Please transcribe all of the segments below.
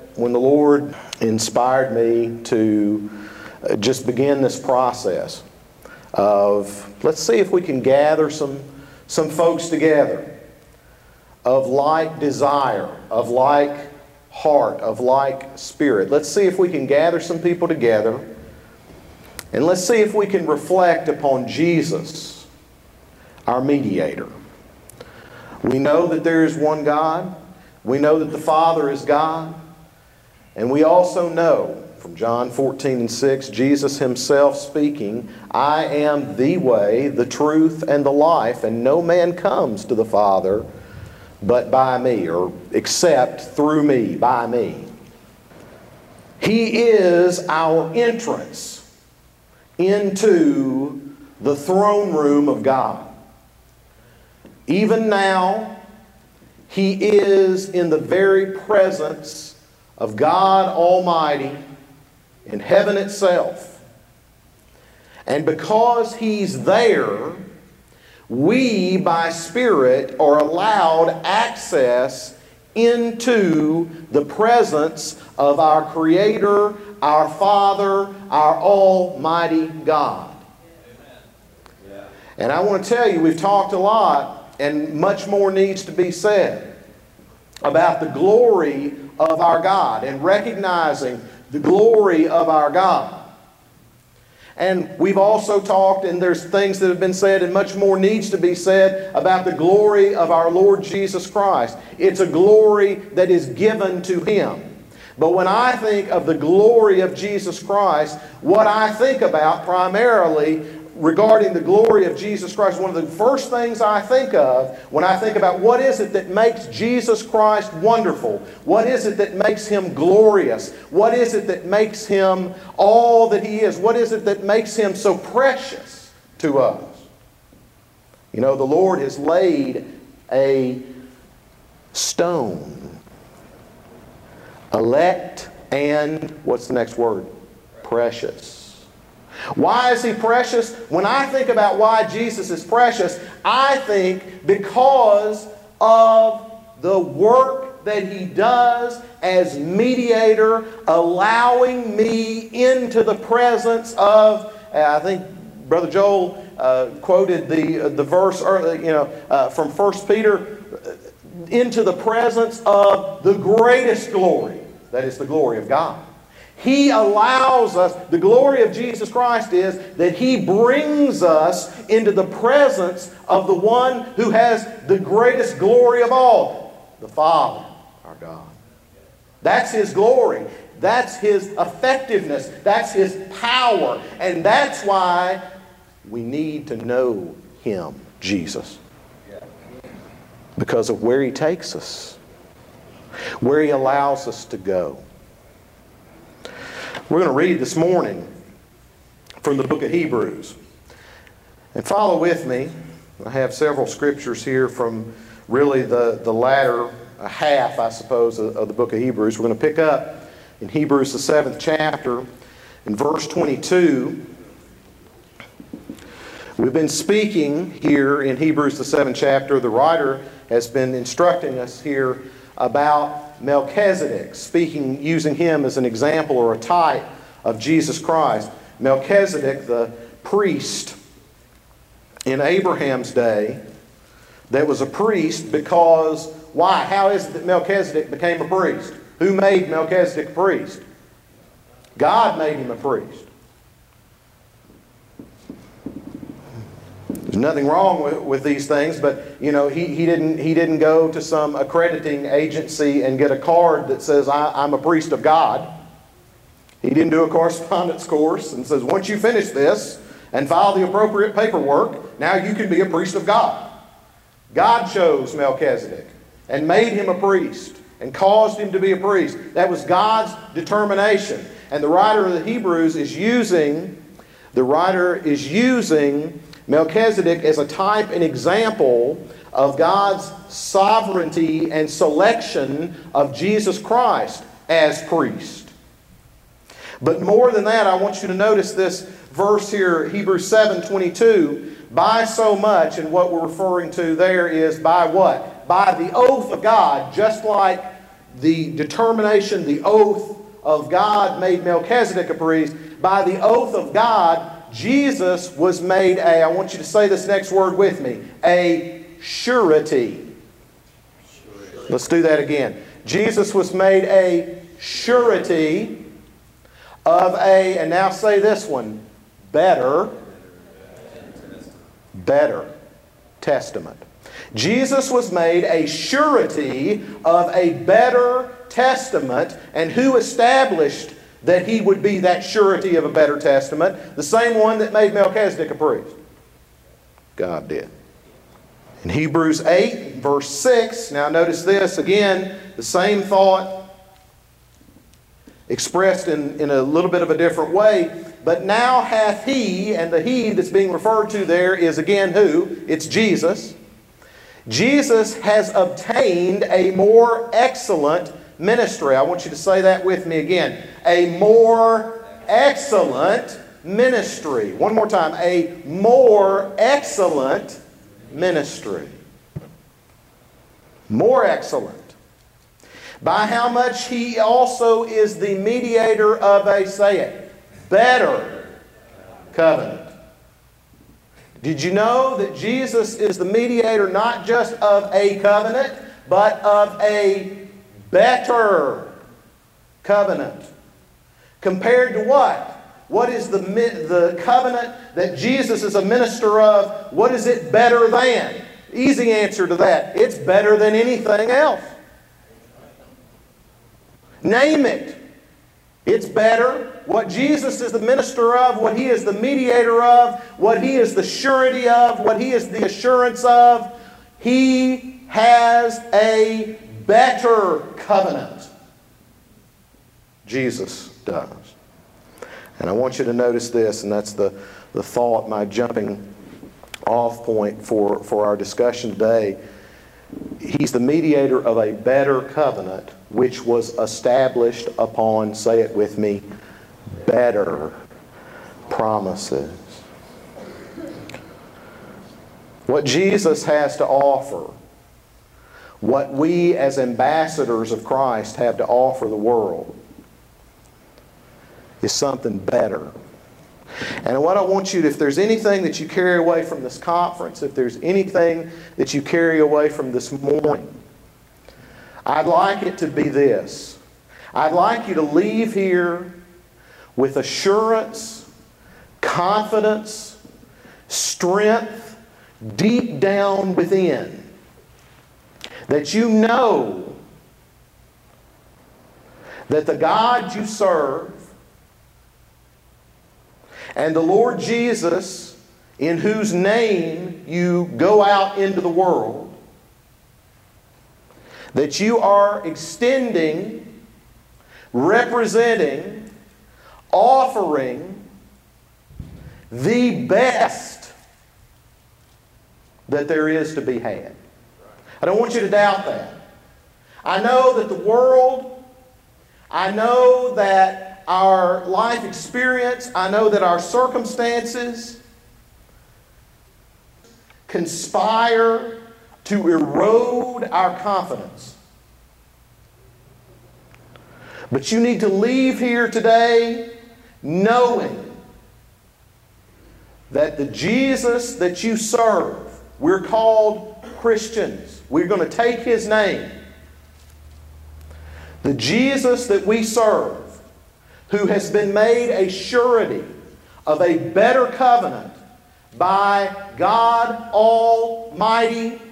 when the Lord inspired me to just begin this process of, let's see if we can gather some folks together of like desire, of like heart, of like spirit. Let's see if we can gather some people together, and let's see if we can reflect upon Jesus, our mediator. We know that there is one God. We know that the Father is God. And we also know from John 14:6, Jesus himself speaking, I am the way, the truth, and the life, and no man comes to the Father but by me, or except through me, by me. He is our entrance into the throne room of God. Even now, He is in the very presence of God Almighty in heaven itself. And because He's there, we, by Spirit, are allowed access into the presence of our Creator, our Father, our Almighty God. And I want to tell you, we've talked a lot, and much more needs to be said about the glory of our God and recognizing the glory of our God. And we've also talked, and there's things that have been said, and much more needs to be said about the glory of our Lord Jesus Christ. It's a glory that is given to Him. But when I think of the glory of Jesus Christ, what I think about primarily regarding the glory of Jesus Christ, one of the first things I think of when I think about what is it that makes Jesus Christ wonderful, what is it that makes Him glorious, what is it that makes Him all that He is, what is it that makes Him so precious to us? You know, the Lord has laid a stone, elect, and what's the next word? Precious. Why is He precious? When I think about why Jesus is precious, I think because of the work that He does as mediator, allowing me into the presence of, I think Brother Joel quoted the verse earlier, from 1 Peter, into the presence of the greatest glory, that is the glory of God. He allows us, the glory of Jesus Christ is that He brings us into the presence of the one who has the greatest glory of all, the Father, our God. That's His glory. That's His effectiveness. That's His power. And that's why we need to know Him, Jesus. Because of where He takes us, where He allows us to go. We're going to read this morning from the book of Hebrews. And follow with me. I have several scriptures here from really the latter half, I suppose, of the book of Hebrews. We're going to pick up in Hebrews, the 7th chapter, in verse 22. We've been speaking here in Hebrews, the 7th chapter. The writer has been instructing us here about Melchizedek, speaking, using him as an example or a type of Jesus Christ. Melchizedek, the priest in Abraham's day, that was a priest because, why? How is it that Melchizedek became a priest? Who made Melchizedek a priest? God made him a priest. There's nothing wrong with these things, but he didn't go to some accrediting agency and get a card that says I'm a priest of God. He didn't do a correspondence course and says once you finish this and file the appropriate paperwork, now you can be a priest of God. God chose Melchizedek and made him a priest and caused him to be a priest. That was God's determination. And the writer of the Hebrews is using Melchizedek as a type and example of God's sovereignty and selection of Jesus Christ as priest. But more than that, I want you to notice this verse here, Hebrews 7:22. By so much, and what we're referring to there is by what? By the oath of God, just like the determination, the oath of God made Melchizedek a priest. By the oath of God, Jesus was made a, I want you to say this next word with me, a surety. Let's do that again. Jesus was made a surety of a, and now say this one, better testament. Jesus was made a surety of a better testament. And who established that He would be that surety of a better testament? The same one that made Melchizedek a priest. God did. In Hebrews 8, verse 6, now notice this again, the same thought expressed in a little bit of a different way. But now hath He, and the He that's being referred to there is again who? It's Jesus. Jesus has obtained a more excellent ministry. I want you to say that with me again. A more excellent ministry. One more time. A more excellent ministry. More excellent. By how much He also is the mediator of a, say it, better covenant. Did you know that Jesus is the mediator not just of a covenant, but of a better covenant? Compared to what? What is the covenant that Jesus is a minister of? What is it better than? Easy answer to that. It's better than anything else. Name it. It's better. What Jesus is the minister of, what He is the mediator of, what He is the surety of, what He is the assurance of, He has a better covenant. Jesus does. And I want you to notice this, and that's the thought, my jumping off point for our discussion today. He's the mediator of a better covenant, which was established upon, say it with me, better promises. What Jesus has to offer, what we as ambassadors of Christ have to offer the world, is something better. And what I want you to, if there's anything that you carry away from this conference, if there's anything that you carry away from this morning, I'd like it to be this. I'd like you to leave here with assurance, confidence, strength, deep down within, that you know that the God you serve and the Lord Jesus, in whose name you go out into the world, that you are extending, representing, offering the best that there is to be had. I don't want you to doubt that. I know that the world, I know that our life experience, I know that our circumstances conspire to erode our confidence. But you need to leave here today knowing that the Jesus that you serve, we're called Christians. We're going to take His name. The Jesus that we serve, who has been made a surety of a better covenant by God Almighty.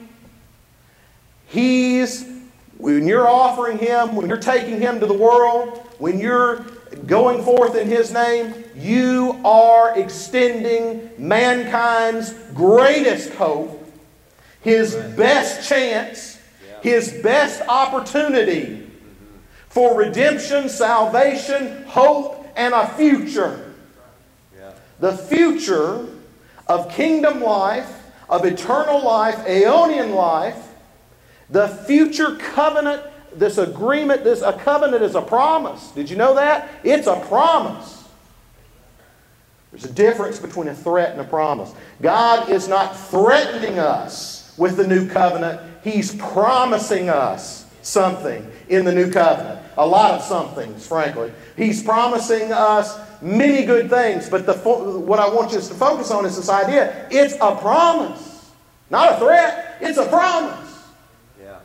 When you're offering Him, when you're taking Him to the world, when you're going forth in His name, you are extending mankind's greatest hope, his best chance, his best opportunity for redemption, salvation, hope, and a future. The future of kingdom life, of eternal life, aeonian life. The future covenant, this agreement, a covenant is a promise. Did you know that? It's a promise. There's a difference between a threat and a promise. God is not threatening us with the new covenant. He's promising us something in the new covenant. A lot of somethings, frankly. He's promising us many good things, but what I want you to focus on is this idea. It's a promise, not a threat. It's a promise. Yeah.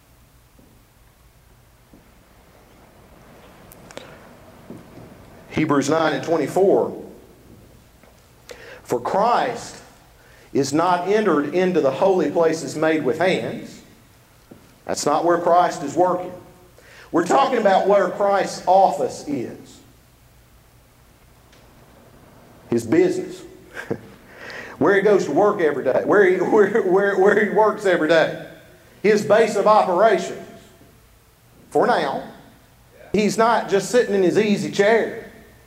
Hebrews 9:24. For Christ is not entered into the holy places made with hands. That's not where Christ is working. We're talking about where Christ's office is. His business. Where he goes to work every day. Where he works every day. His base of operations. For now. He's not just sitting in his easy chair.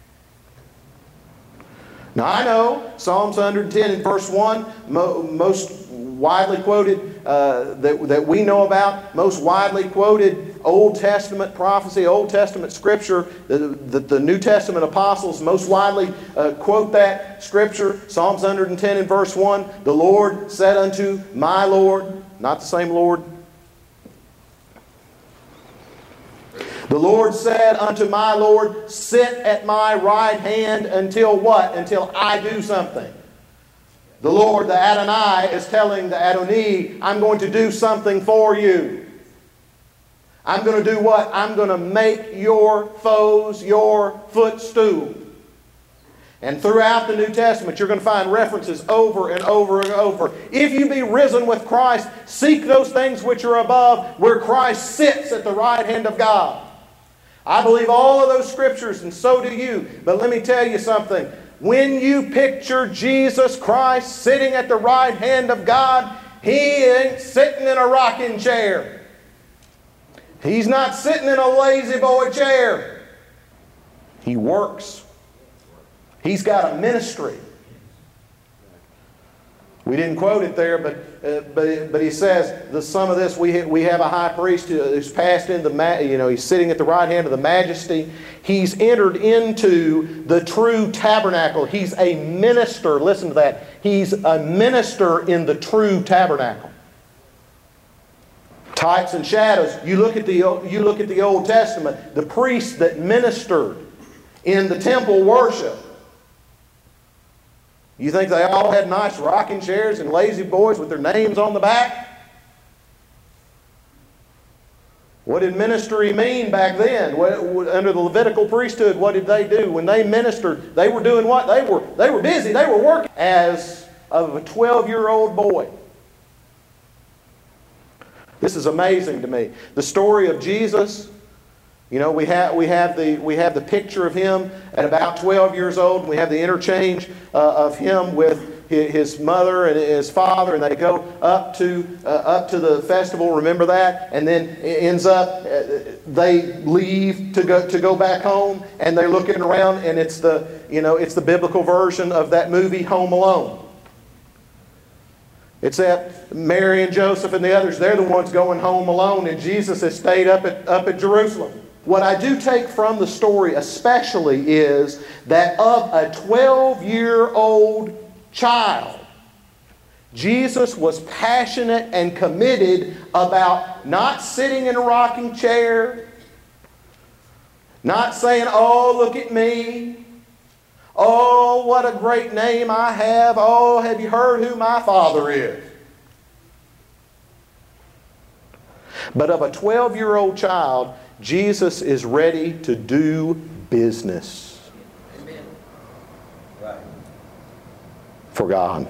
Now I know Psalms 110 and verse 1, most widely quoted, that we know about, most widely quoted Old Testament prophecy, Old Testament scripture, the New Testament apostles most widely quote that scripture. Psalms 110 and verse 1, the Lord said unto my Lord, not the same Lord. The Lord said unto my Lord, sit at my right hand until what? Until I do something. The Lord, the Adonai, is telling the Adoni, I'm going to do something for you. I'm going to do what? I'm going to make your foes your footstool. And throughout the New Testament, you're going to find references over and over and over. If you be risen with Christ, seek those things which are above, where Christ sits at the right hand of God. I believe all of those scriptures, and so do you. But let me tell you something. When you picture Jesus Christ sitting at the right hand of God, He ain't sitting in a rocking chair. He's not sitting in a lazy boy chair. He works. He's got a ministry. We didn't quote it there, but he says the sum of this: we have a high priest who's passed in he's sitting at the right hand of the Majesty. He's entered into the true tabernacle. He's a minister. Listen to that. He's a minister in the true tabernacle. Types and shadows. You look at the Old Testament. The priests that ministered in the temple worship. You think they all had nice rocking chairs and lazy boys with their names on the back? What did ministry mean back then? Under the Levitical priesthood, what did they do? When they ministered, they were doing what? They were busy. They were working as of a 12-year-old boy. This is amazing to me. The story of Jesus. You know, we have the picture of Him at about 12 years old. We have the interchange of Him with His mother and His father, and they go up to the festival. Remember that? And then it ends up they leave to go back home, and they're looking around, and it's the biblical version of that movie Home Alone. Except Mary and Joseph and the others, they're the ones going home alone, and Jesus has stayed up at Jerusalem. What I do take from the story especially is that of a 12-year-old child, Jesus was passionate and committed about not sitting in a rocking chair, not saying, oh, look at me, oh, what a great name I have, oh, have you heard who my Father is? But of a 12-year-old child, Jesus is ready to do business. Amen. Right. For God.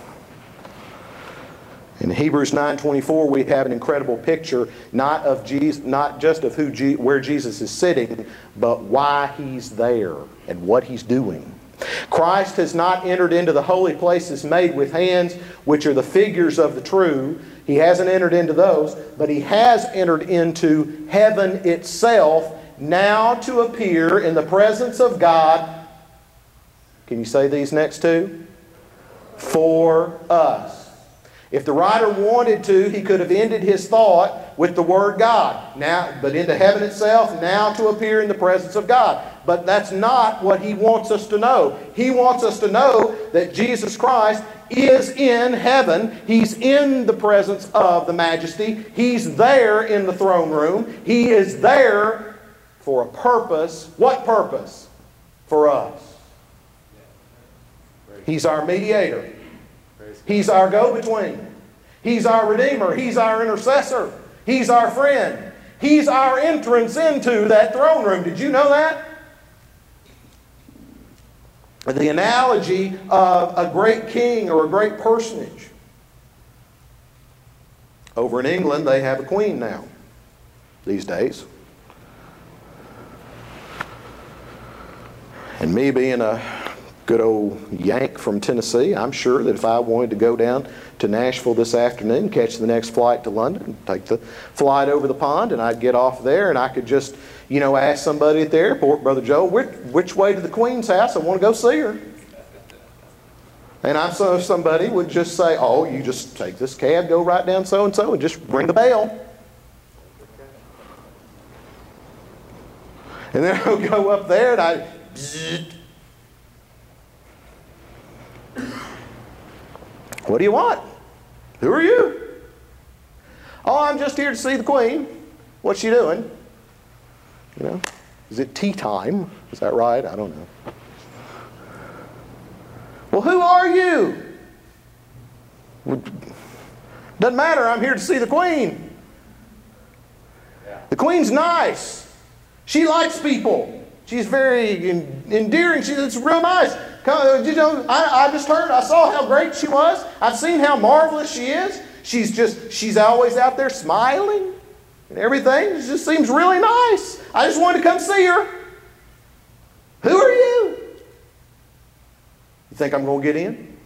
In Hebrews 9:24, we have an incredible picture, not just of where Jesus is sitting, but why He's there and what He's doing. Christ has not entered into the holy places made with hands, which are the figures of the true. He hasn't entered into those, but He has entered into heaven itself, now to appear in the presence of God. Can you say these next two? For us. If the writer wanted to, he could have ended his thought with the word God. Now, but into heaven itself, now to appear in the presence of God. but that's not what He wants us to know. He wants us to know that Jesus Christ is in heaven. He's in the presence of the Majesty. He's there in the throne room. He is there for a purpose. What purpose? For us. He's our mediator. He's our go-between. He's our Redeemer. He's our intercessor. He's our friend. He's our entrance into that throne room. Did you know that? The analogy of a great king or a great personage. Over in England, they have a queen now, these days. And me being a good old Yank from Tennessee, I'm sure that if I wanted to go down to Nashville this afternoon, catch the next flight to London, take the flight over the pond, and I'd get off there and I could just, ask somebody at the airport, Brother Joe, which way to the Queen's house? I want to go see her. And I saw somebody would just say, oh, you just take this cab, go right down so-and-so, and just ring the bell. And then I'll go up there and I... What do you want? Who are you? Oh, I'm just here to see the Queen. What's she doing? Is it tea time? Is that right? I don't know. Well, who are you? Doesn't matter. I'm here to see the Queen. The Queen's nice. She likes people. She's very endearing. It's real nice. I just heard, I saw how great she was. I've seen how marvelous she is. She's always out there smiling and everything. It just seems really nice. I just wanted to come see her. Who are you? You think I'm going to get in?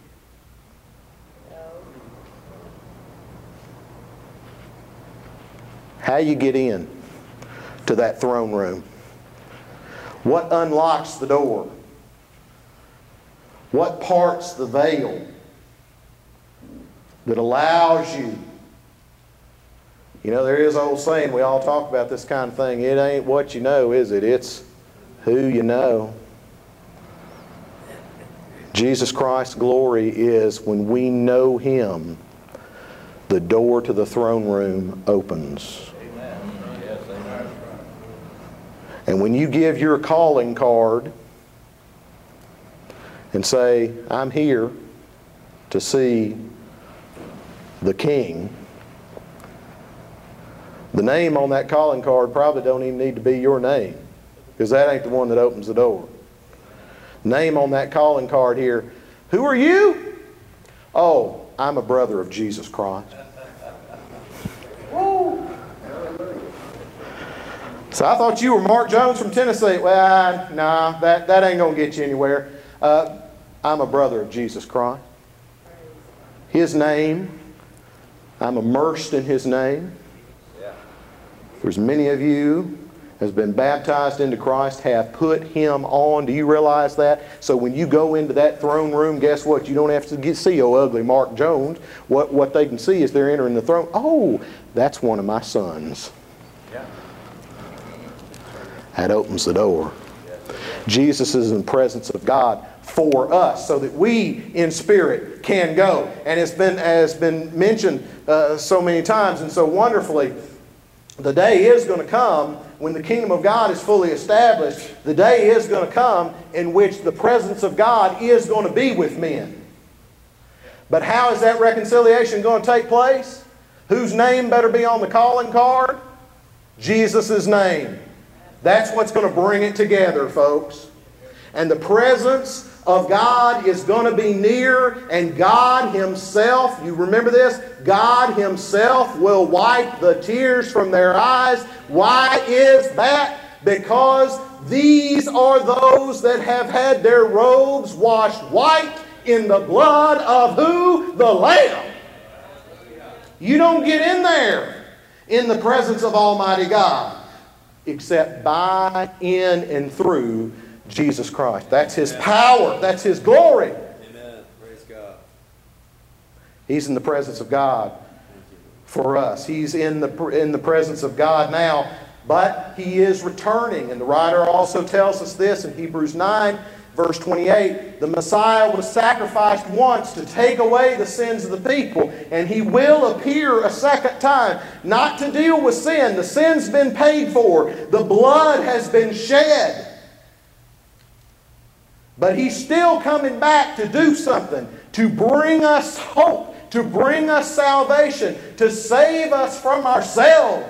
How you get in to that throne room? What unlocks the door? What parts the veil that allows you? There is an old saying, we all talk about this kind of thing. It ain't what you know, is it? It's who you know. Jesus Christ's glory is when we know Him, the door to the throne room opens. Amen. Yes, amen. And when you give your calling card and say, I'm here to see the King, the name on that calling card probably don't even need to be your name, because that ain't the one that opens the door. Name on that calling card here, who are you? Oh, I'm a brother of Jesus Christ. Woo. So I thought you were Mark Jones from Tennessee. Well, nah, that ain't going to get you anywhere. I'm a brother of Jesus Christ. His name, I'm immersed in His name. There's many of you has been baptized into Christ, have put Him on. Do you realize that? So when you go into that throne room, guess what? You don't have to see ugly Mark Jones. What they can see is they're entering the throne. Oh, that's one of my sons. Yeah. That opens the door. Jesus is in the presence of God for us, so that we in spirit can go. And it's been mentioned so many times and so wonderfully. The day is going to come when the kingdom of God is fully established. The day is going to come in which the presence of God is going to be with men. But how is that reconciliation going to take place? Whose name better be on the calling card? Jesus' name. That's what's going to bring it together, folks. And the presence of God is going to be near, and God Himself, you remember this? God Himself will wipe the tears from their eyes. Why is that? Because these are those that have had their robes washed white in the blood of who? The Lamb. You don't get in there in the presence of Almighty God except by, in, and through Jesus Christ. That's His power. That's His glory. Amen. Praise God. He's in the presence of God for us. He's in the presence of God now but He is returning. And the writer also tells us this in Hebrews 9, verse 28. The Messiah was sacrificed once to take away the sins of the people, and He will appear a second time, not to deal with sin. The sin's been paid for. The blood has been shed. But He's still coming back to do something, to bring us hope, to bring us salvation, to save us from ourselves.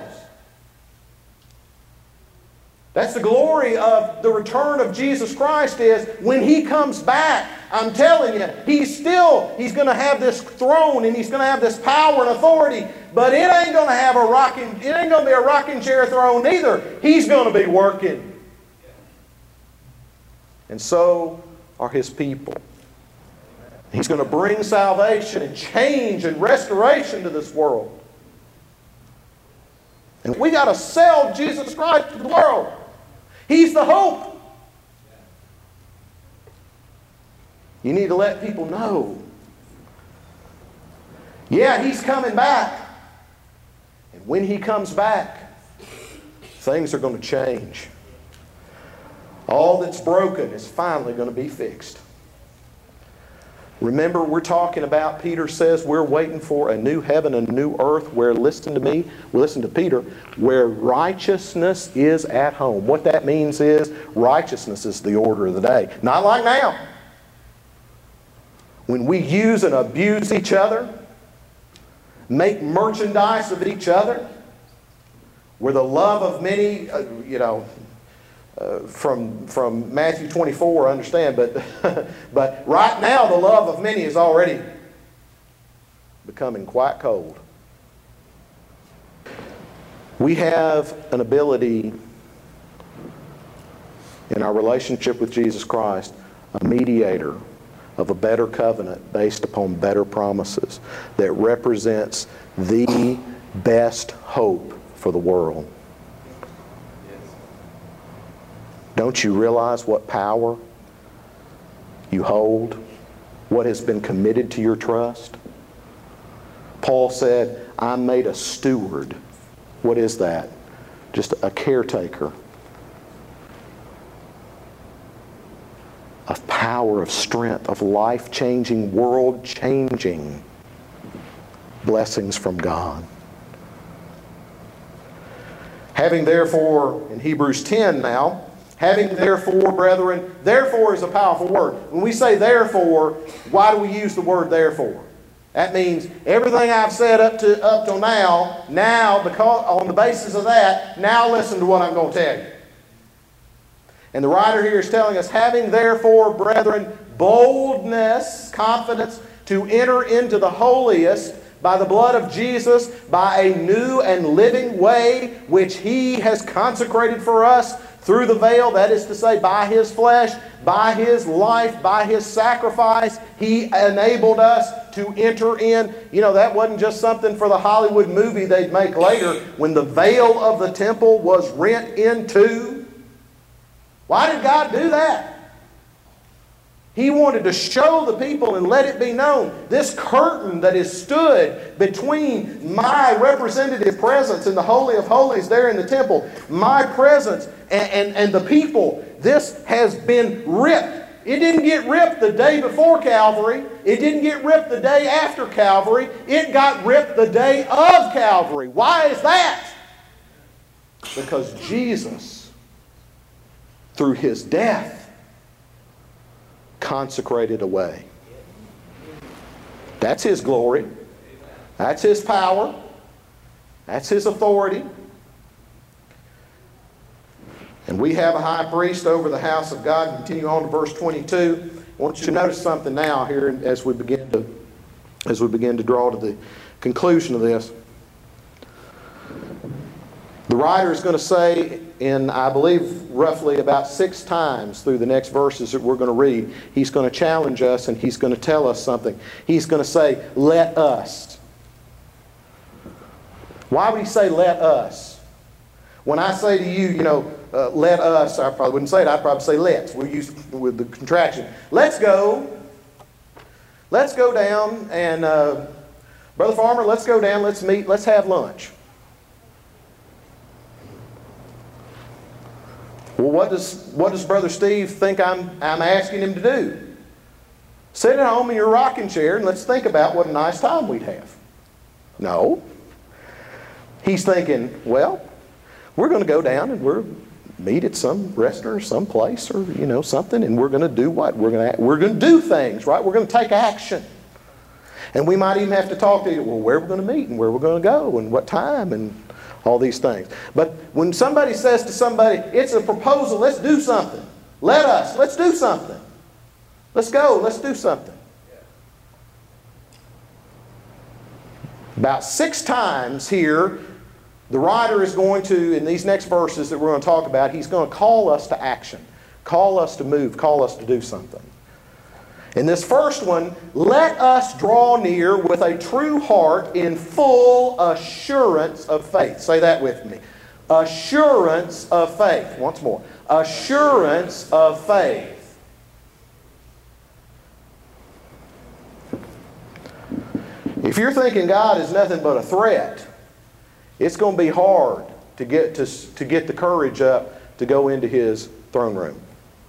That's the glory of the return of Jesus Christ, is when He comes back, I'm telling you, He's going to have this throne and He's going to have this power and authority, but it ain't going to be a rocking chair throne either. He's going to be working. And so are His people. He's going to bring salvation and change and restoration to this world. And we got to sell Jesus Christ to the world. He's the hope. You need to let people know. Yeah, He's coming back. And when He comes back, things are going to change. All that's broken is finally going to be fixed. Remember, we're talking about, Peter says, we're waiting for a new heaven and a new earth where, listen to me, listen to Peter, where righteousness is at home. What that means is righteousness is the order of the day. Not like now. When we use and abuse each other, make merchandise of each where the love of many, from Matthew 24, I understand, but right now the love of many is already becoming quite cold. We have an ability in our relationship with Jesus Christ, a mediator of a better covenant based upon better promises that represents the best hope for the world. Don't you realize what power you hold? What has been committed to your trust? Paul said, I'm made a steward. What is that? Just a caretaker of power, of strength, of life-changing, world-changing blessings from God. Having therefore, in Hebrews 10 now, having therefore, brethren, therefore is a powerful word. When we say therefore, why do we use the word therefore? That means everything I've said up till now, because on the basis of that, now listen to what I'm going to tell you. And the writer here is telling us, having therefore, brethren, boldness, confidence, to enter into the holiest by the blood of Jesus, by a new and living way, which He has consecrated for us through the veil, that is to say, by His flesh, by His life, by His sacrifice, He enabled us to enter in. You know, that wasn't just something for the Hollywood movie they'd make later, when the veil of the temple was rent in two. Why did God do that? He wanted to show the people and let it be known. This curtain that is stood between my representative presence in the Holy of Holies there in the temple, my presence and the people, this has been ripped. It didn't get ripped the day before Calvary. It didn't get ripped the day after Calvary. It got ripped the day of Calvary. Why is that? Because Jesus, through His death, consecrated a way. That's His glory. That's His power. That's His authority. And we have a high priest over the house of God. Continue on to verse 22. I want you to notice something now here as we begin to draw to the conclusion of this. The writer is going to say in, I believe, roughly about 6 times through the next verses that we're going to read, he's going to challenge us and he's going to tell us something. He's going to say, let us. Why would he say, let us? When I say to you, let us, I probably wouldn't say it, I'd probably say let's. We'll use with the contraction. Let's go down and, Brother Farmer, let's go down, let's meet, let's have lunch. Well, what does Brother Steve think I'm asking him to do? Sit at home in your rocking chair and let's think about what a nice time we'd have. No. He's thinking, well, we're going to go down and we're meet at some restaurant or some place or something, and we're going to do what? We're going to do things, right? We're going to take action. And we might even have to talk to you, well, where we're going to meet and where we're going to go and what time and all these things. But when somebody says to somebody, it's a proposal, let's do something. Let's do something. Let's go, let's do something. About 6 times here, the writer is going to, in these next verses that we're going to talk about, he's going to call us to action, call us to move, call us to do something. In this first one, let us draw near with a true heart in full assurance of faith. Say that with me. Assurance of faith. Once more. Assurance of faith. If you're thinking God is nothing but a threat, it's going to be hard to get the courage up to go into His throne room.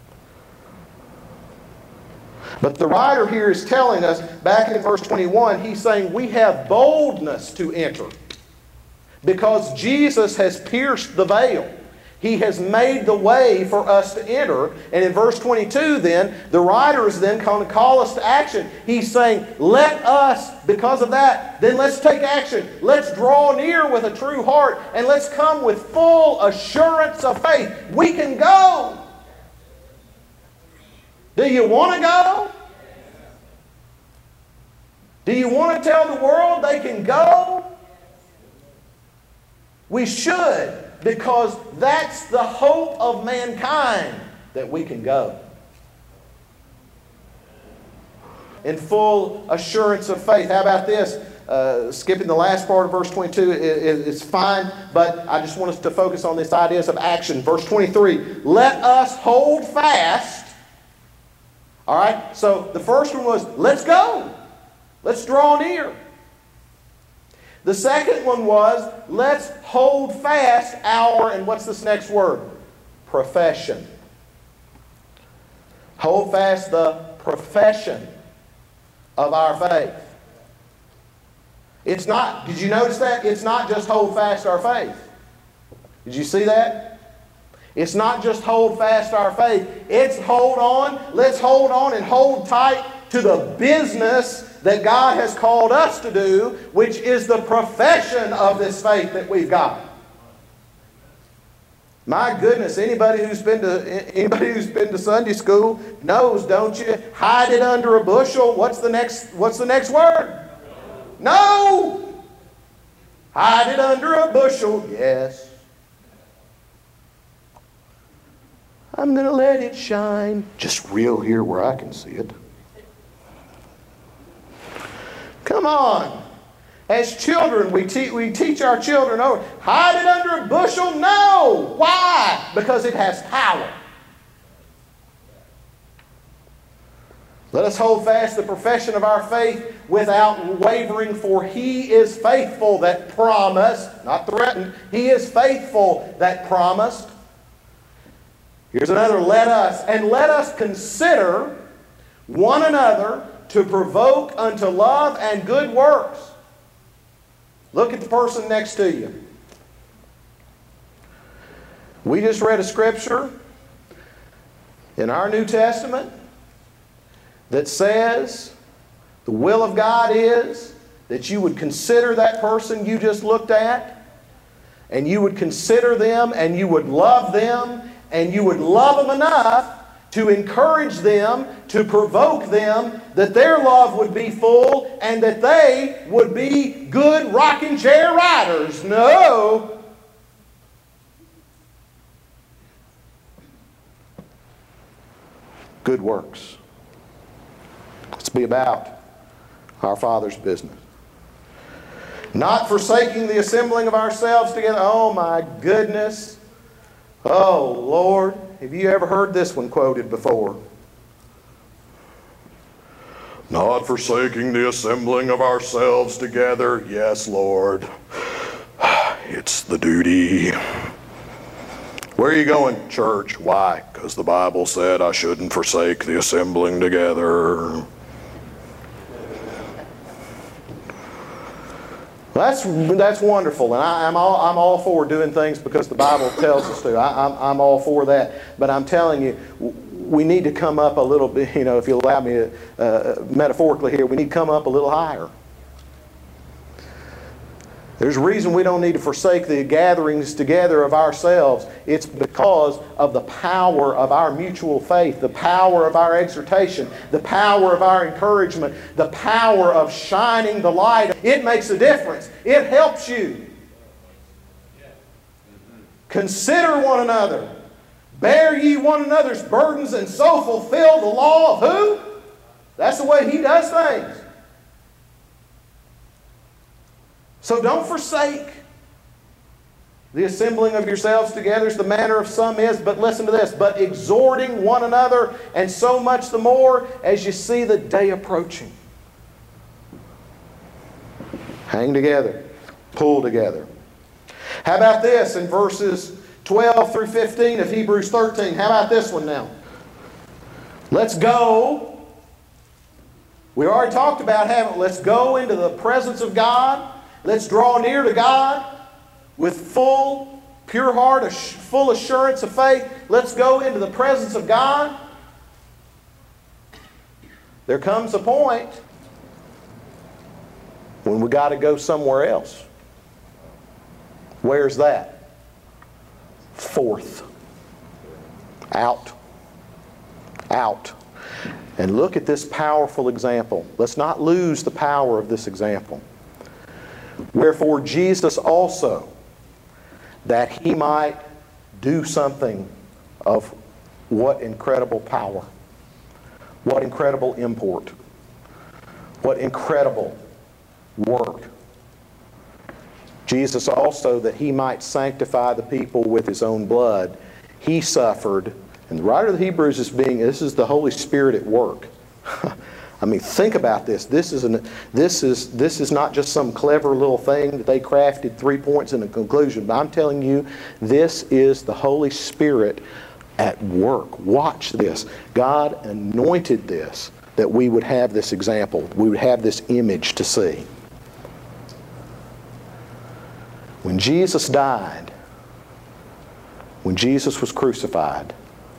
But the writer here is telling us, back in verse 21, he's saying we have boldness to enter because Jesus has pierced the veil. He has made the way for us to enter. And in verse 22 then, the writer is then going to call us to action. He's saying, let us, because of that, then let's take action. Let's draw near with a true heart and let's come with full assurance of faith. We can go. Do you want to go? Do you want to tell the world they can go? We should, because that's the hope of mankind, that we can go. In full assurance of faith. How about this? Skipping the last part of verse 22 is fine, but I just want us to focus on this ideas of action. Verse 23, let us hold fast. All right, so the first one was, let's go. Let's draw near. The second one was, let's hold fast our, and what's this next word? Profession. Hold fast the profession of our faith. It's not, did you notice that? It's not just hold fast our faith. Did you see that? It's not just hold fast our faith. It's hold on. Let's hold on and hold tight to the business that God has called us to do, which is the profession of this faith that we've got. My goodness, anybody who's been to Sunday school knows, don't you? Hide it under a bushel. What's the next word? No. Hide it under a bushel. Yes. I'm going to let it shine. Just real here where I can see it. Come on. As children, we teach our children, oh, hide it under a bushel? No. Why? Because it has power. Let us hold fast the profession of our faith without wavering, for He is faithful that promised, not threatened. He is faithful that promised. Here's another let us. And let us consider one another to provoke unto love and good works. Look at the person next to you. We just read a scripture in our New Testament that says the will of God is that you would consider that person you just looked at, and you would consider them, and you would love them, and you would love them enough to encourage them, to provoke them, that their love would be full and that they would be good rocking chair riders. No. Good works. Let's be about our Father's business. Not forsaking the assembling of ourselves together. Oh my goodness. Oh Lord. Have you ever heard this one quoted before? Not forsaking the assembling of ourselves together. Yes, Lord. It's the duty. Where are you going? Church. Why? Because the Bible said I shouldn't forsake the assembling together. That's wonderful, and I'm all for doing things because the Bible tells us to. I'm all for that. But I'm telling you, we need to come up a little bit, if you allow me to, metaphorically here, we need to come up a little higher. There's a reason we don't need to forsake the gatherings together of ourselves. It's because of the power of our mutual faith, the power of our exhortation, the power of our encouragement, the power of shining the light. It makes a difference. It helps you. Consider one another. Bear ye one another's burdens and so fulfill the law of who? That's the way He does things. So don't forsake the assembling of yourselves together as the manner of some is, but listen to this, but exhorting one another, and so much the more as you see the day approaching. Hang together. Pull together. How about this in verses 12 through 15 of Hebrews 13? How about this one now? Let's go. We already talked about having, let's go into the presence of God. Let's draw near to God with full, pure heart, full assurance of faith. Let's go into the presence of God. There comes a point when we got to go somewhere else. Where's that? Forth. Out. Out. And look at this powerful example. Let's not lose the power of this example. Wherefore Jesus also, that He might do something of what incredible power, what incredible import, what incredible work. Jesus also, that He might sanctify the people with His own blood, He suffered. And the writer of the Hebrews this is the Holy Spirit at work. I mean, think about this. This is not just some clever little thing that they crafted 3 points in a conclusion. But I'm telling you, this is the Holy Spirit at work. Watch this. God anointed this, that we would have this example. We would have this image to see. When Jesus died, when Jesus was crucified,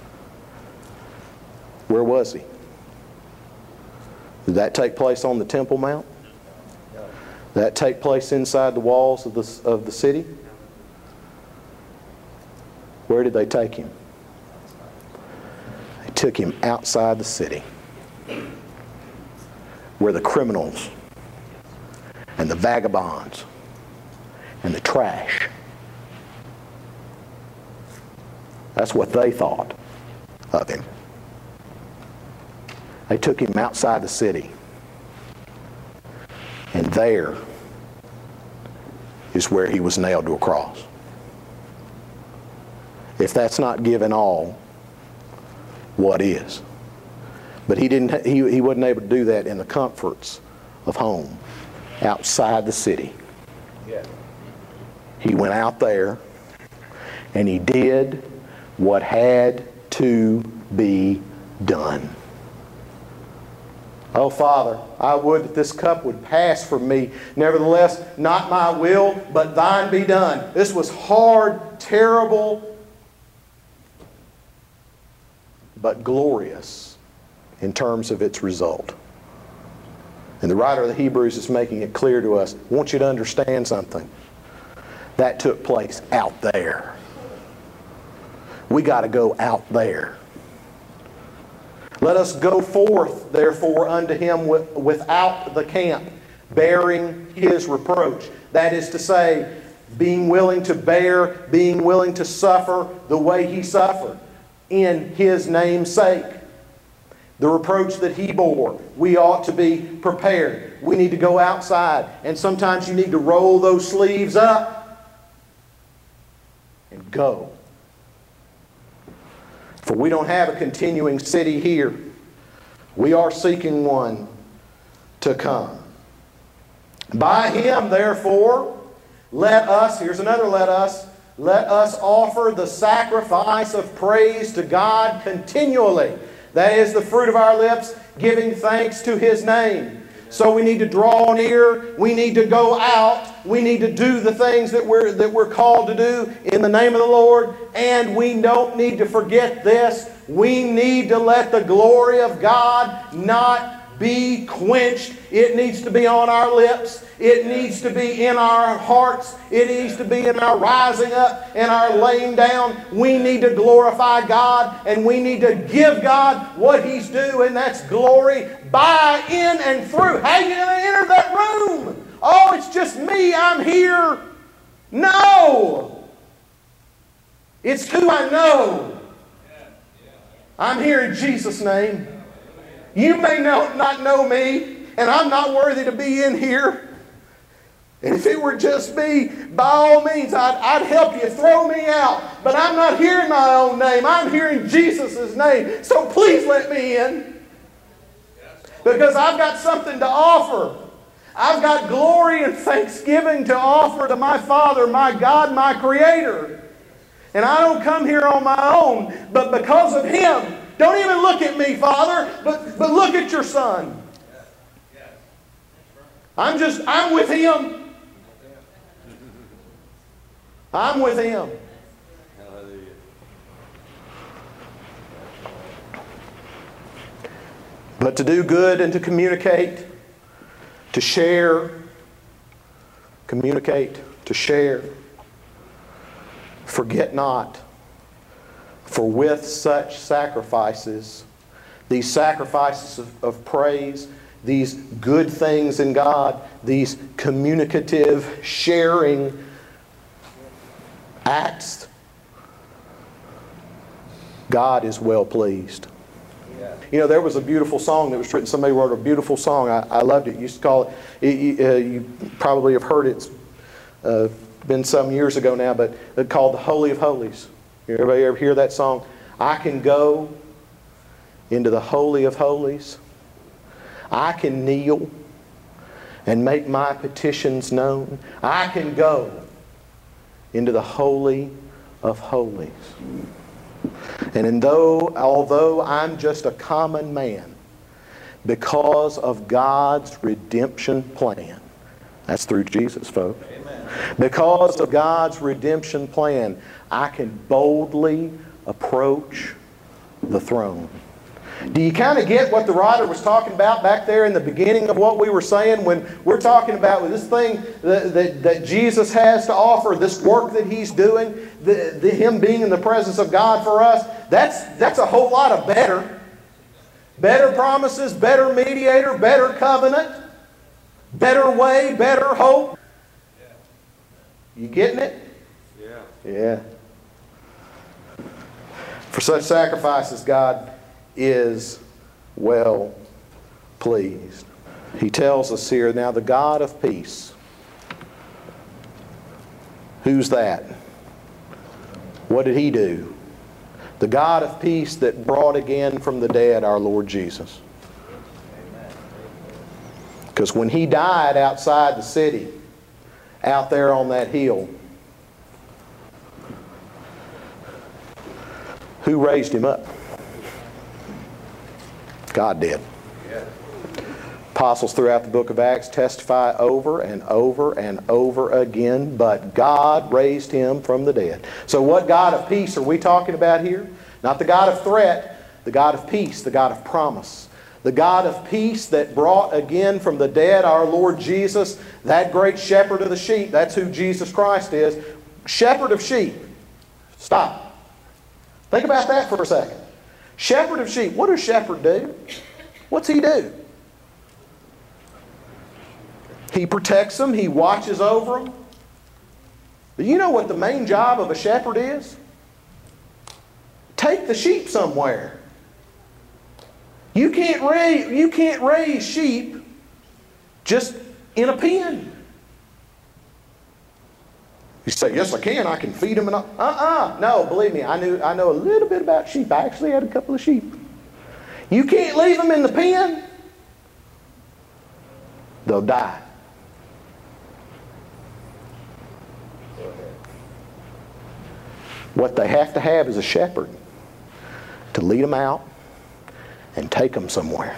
where was He? Did that take place on the Temple Mount? Did that take place inside the walls of the city? Where did they take Him? They took Him outside the city, where the criminals and the vagabonds and the trash, that's what they thought of Him. They took Him outside the city. And there is where He was nailed to a cross. If that's not giving all, what is? But He wasn't able to do that in the comforts of home, outside the city. Yeah. He went out there and He did what had to be done. Oh, Father, I would that this cup would pass from me. Nevertheless, not my will, but Thine be done. This was hard, terrible, but glorious in terms of its result. And the writer of the Hebrews is making it clear to us. I want you to understand something. That took place out there. We got to go out there. Let us go forth, therefore, unto Him without the camp, bearing His reproach. That is to say, being willing to bear, being willing to suffer the way He suffered, in His name's sake. The reproach that He bore, we ought to be prepared. We need to go outside, and sometimes you need to roll those sleeves up and go. For we don't have a continuing city here. We are seeking one to come. By Him, therefore, let us let us offer the sacrifice of praise to God continually. That is the fruit of our lips, giving thanks to His name. So we need to draw near. We need to go out. We need to do the things that we're called to do in the name of the Lord. And we don't need to forget this. We need to let the glory of God not be quenched. It needs to be on our lips. It needs to be in our hearts. It needs to be in our rising up and our laying down. We need to glorify God, and we need to give God what He's due, and that's glory by, in, and through. How are you going to enter that room? Oh, it's just me. I'm here. No. It's who I know. I'm here in Jesus' name. You may not know me, and I'm not worthy to be in here. And if it were just me, by all means, I'd help you. Throw me out. But I'm not here in my own name. I'm here in Jesus' name. So please let me in. Because I've got something to offer. I've got glory and thanksgiving to offer to my Father, my God, my Creator. And I don't come here on my own, but because of Him. Don't even look at me, Father, but look at your Son. I'm with Him. I'm with Him. Hallelujah. But to do good and to communicate, to share, communicate, to share, forget not. For with such sacrifices, these sacrifices of praise, these good things in God, these communicative, sharing acts, God is well pleased. You know, there was a beautiful song that was written. Somebody wrote a beautiful song. I loved it. You used to call it, you probably have heard it. It's been some years ago now, but it's called The Holy of Holies. Everybody ever hear that song? I can go into the Holy of Holies. I can kneel and make my petitions known. I can go into the Holy of Holies. And although I'm just a common man, because of God's redemption plan, that's through Jesus, folks. Amen. Because of God's redemption plan, I can boldly approach the throne. Do you kind of get what the writer was talking about back there in the beginning of what we were saying when we're talking about this thing that Jesus has to offer, this work that He's doing, Him being in the presence of God for us? That's a whole lot of better. Better promises, better mediator, better covenant, better way, better hope. You getting it? Yeah. For such sacrifices, God is well pleased. He tells us here, now the God of peace. Who's that? What did He do? The God of peace that brought again from the dead our Lord Jesus. Because when He died outside the city, out there on that hill, who raised Him up? God did. Apostles throughout the book of Acts testify over and over and over again, but God raised Him from the dead. So what God of peace are we talking about here? Not the God of threat, the God of peace, the God of promise. The God of peace that brought again from the dead our Lord Jesus, that great shepherd of the sheep. That's who Jesus Christ is. Shepherd of sheep. Stop. Think about that for a second. Shepherd of sheep. What does shepherd do? What's he do? He protects them. He watches over them. But you know what the main job of a shepherd is? Take the sheep somewhere. You can't raise sheep just in a pen. You say, yes, I can. I can feed them. And no, believe me, I know a little bit about sheep. I actually had a couple of sheep. You can't leave them in the pen. They'll die. What they have to have is a shepherd to lead them out and take them somewhere.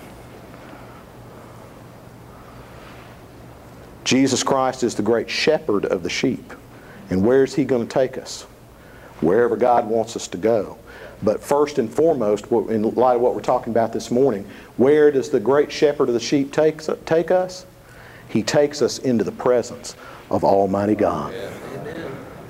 Jesus Christ is the great shepherd of the sheep. And where is He going to take us? Wherever God wants us to go. But first and foremost, in light of what we're talking about this morning, where does the great shepherd of the sheep take us? He takes us into the presence of Almighty God. Amen.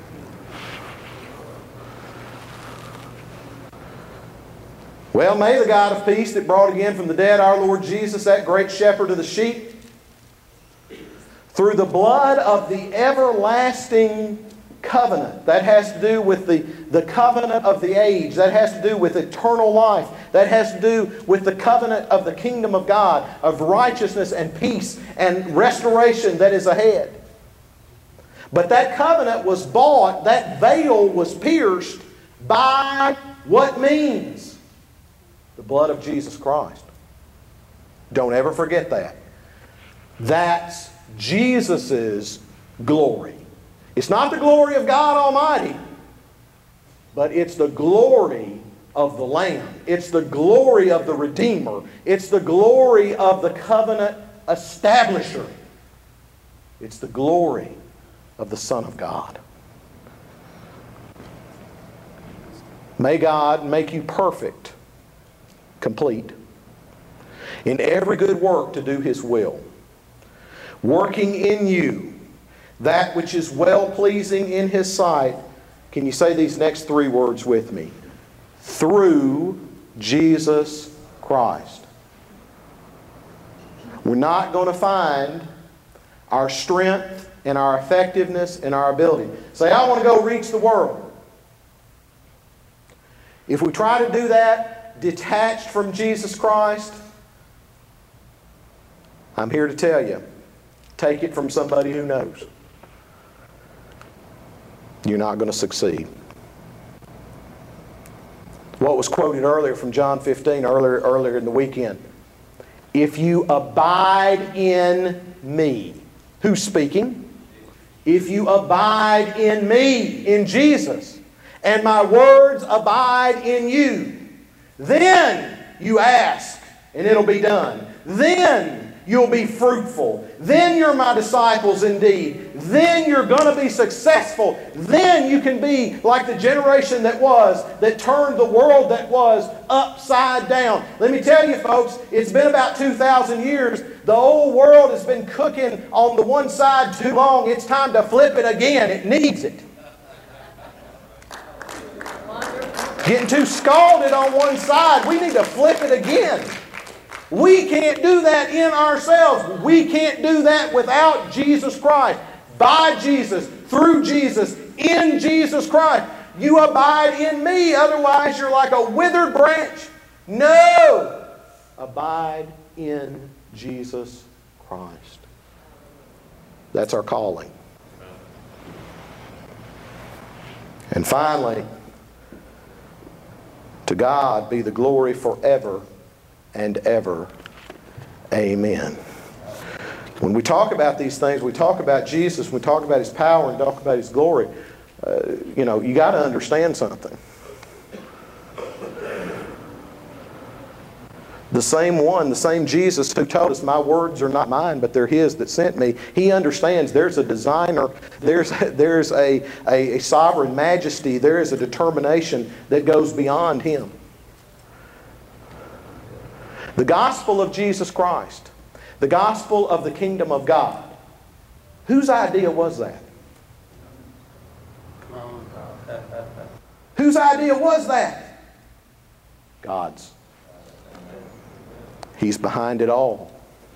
Well, may the God of peace that brought again from the dead our Lord Jesus, that great shepherd of the sheep, through the blood of the everlasting covenant, that has to do with the covenant of the age, that has to do with eternal life, that has to do with the covenant of the kingdom of God, of righteousness and peace and restoration that is ahead. But that covenant was bought, that veil was pierced by what means? The blood of Jesus Christ. Don't ever forget that. That's Jesus' glory. It's not the glory of God Almighty, but it's the glory of the Lamb. It's the glory of the Redeemer. It's the glory of the covenant establisher. It's the glory of the Son of God. May God make you perfect, complete, in every good work to do His will, working in you that which is well-pleasing in His sight. Can you say these next three words with me? Through Jesus Christ. We're not going to find our strength and our effectiveness and our ability. Say, I want to go reach the world. If we try to do that detached from Jesus Christ, I'm here to tell you, take it from somebody who knows. You're not going to succeed. What was quoted earlier from John 15, earlier in the weekend. If you abide in me. Who's speaking? If you abide in me, in Jesus, and my words abide in you, then you ask, and it'll be done. Then you'll be fruitful. Then you're my disciples indeed. Then you're going to be successful. Then you can be like the generation that turned the world that was upside down. Let me tell you, folks, it's been about 2,000 years. The old world has been cooking on the one side too long. It's time to flip it again. It needs it. Getting too scalded on one side. We need to flip it again. We can't do that in ourselves. We can't do that without Jesus Christ. By Jesus, through Jesus, in Jesus Christ. You abide in me, otherwise you're like a withered branch. No! Abide in Jesus Christ. That's our calling. And finally, to God be the glory forever and ever. Amen. When we talk about these things, we talk about Jesus, we talk about His power and talk about His glory, you got to understand something. The same Jesus who told us, my words are not mine, but they're His that sent me. He understands there's a designer, there's a sovereign majesty, there is a determination that goes beyond Him. The gospel of Jesus Christ, the gospel of the kingdom of God, whose idea was that? Whose idea was that? God's. He's behind it all.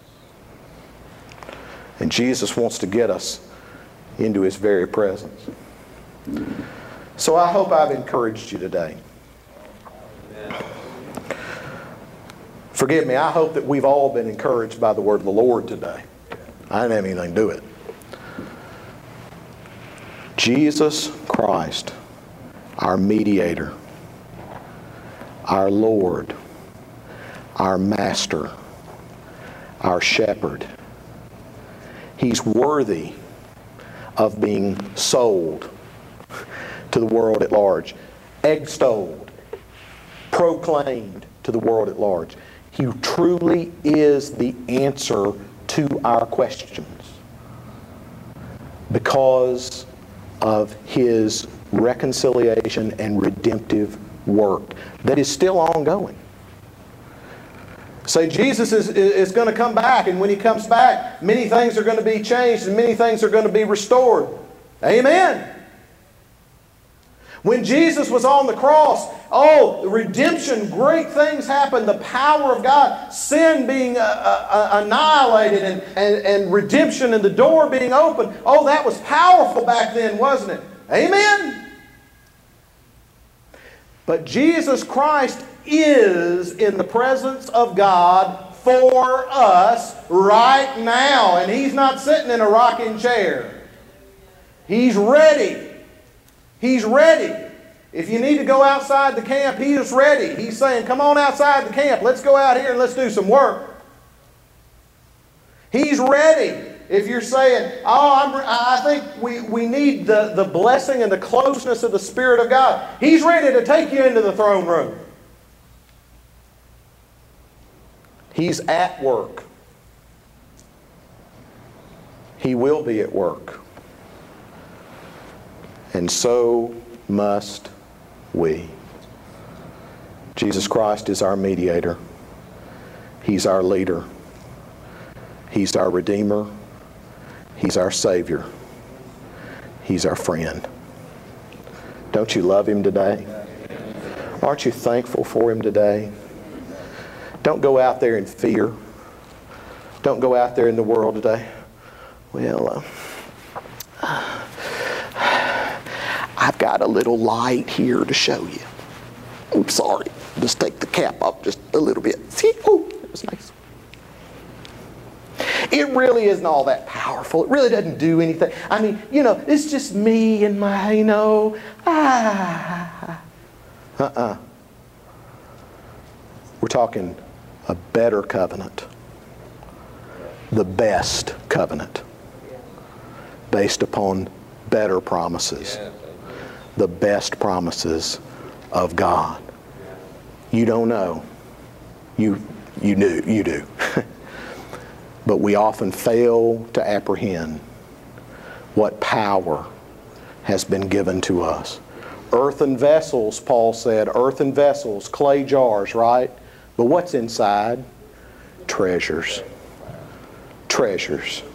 And Jesus wants to get us into His very presence. So I hope I've encouraged you today. Forgive me, I hope that we've all been encouraged by the word of the Lord today. I didn't have anything to do with it. Jesus Christ, our mediator, our Lord, our Master, our Shepherd. He's worthy of being sold to the world at large, extolled, proclaimed to the world at large. He truly is the answer to our questions because of His reconciliation and redemptive work that is still ongoing. Say, Jesus is going to come back, and when He comes back, many things are going to be changed and many things are going to be restored. Amen. When Jesus was on the cross, the redemption, great things happened. The power of God, sin being annihilated and redemption and the door being opened. Oh, that was powerful back then, wasn't it? Amen. But Jesus Christ is in the presence of God for us right now. And He's not sitting in a rocking chair. He's ready. He's ready. If you need to go outside the camp, He is ready. He's saying, come on outside the camp. Let's go out here and let's do some work. He's ready. If you're saying, I think we need the blessing and the closeness of the Spirit of God, He's ready to take you into the throne room. He's at work. He will be at work. And so must we. Jesus Christ is our mediator. He's our leader. He's our Redeemer. He's our Savior. He's our friend. Don't you love Him today? Aren't you thankful for Him today? Don't go out there in fear. Don't go out there in the world today. Well, I've got a little light here to show you. I'm sorry. Just take the cap off just a little bit. See? Oh, that was nice. It really isn't all that powerful. It really doesn't do anything. I mean, it's just me and my, We're talking a better covenant. The best covenant. Based upon better promises. The best promises of God. You don't know. You do. But we often fail to apprehend what power has been given to us. Earthen vessels, Paul said, earthen vessels, clay jars, right? But what's inside? Treasures. Treasures.